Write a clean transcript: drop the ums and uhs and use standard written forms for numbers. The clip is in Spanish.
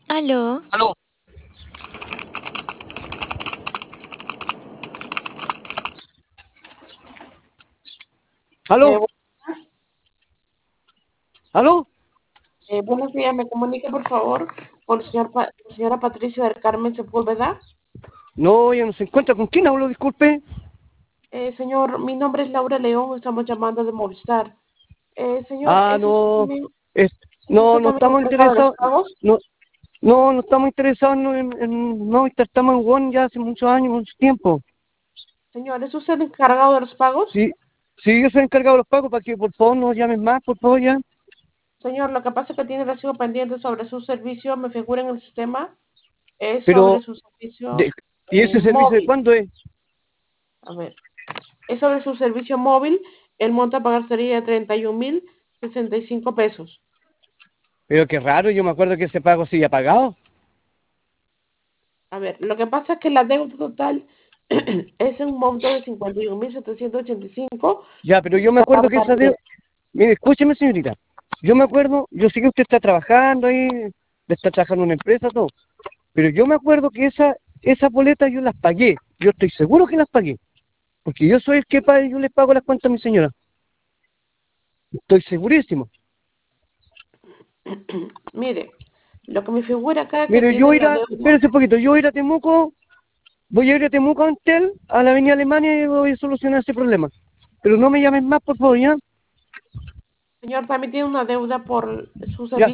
Aló, Aló, Eh, aló, bu- aló. Buenos días, me comunica por favor con señora Patricia del Carmen Sepúlveda. No, ya no se encuentra. ¿Con quién hablo? Disculpe. Señor, mi nombre es Laura León, estamos llamando de Movistar. Señor, Ah, no, es- ¿es no, usted no también estamos encargado de los interesados. pagos? No, no estamos interesados no, estamos en One ya hace muchos años, mucho tiempo. Señor, ¿es usted encargado de los pagos? Sí, sí, yo soy encargado de los pagos para que por favor no llamen más, por favor ya. Señor, lo que pasa es que tiene recibo pendiente sobre su servicio, me figura en el sistema, es sobre Pero, su de- servicio ¿y ese servicio de móvil. cuándo es? A ver, es sobre su servicio móvil, el monto a pagar sería 31.065 pesos. Pero qué raro, yo me acuerdo que ese pago sí ya pagado. A ver, lo que pasa es que la deuda total es un monto de 51.785 Ya, pero y yo me cada acuerdo que esa parte, deuda. Mire, escúcheme, señorita. Yo me acuerdo, yo sé que usted está trabajando ahí, está trabajando en una empresa, todo. Pero yo me acuerdo que esas boletas yo las pagué. Yo estoy seguro que las pagué. Porque yo soy el que paga, yo le pago las cuentas a mi señora. Estoy segurísimo. mire, lo que me figura acá que Mire, yo tiene voy a ir la a, deuda. espérese un poquito, yo voy a ir a Temuco, voy a ir a Temuco a Antel, a la avenida Alemania y voy a solucionar ese problema. Pero no me llamen más, por favor, ¿ya? Señor, también tiene una deuda por su Ya,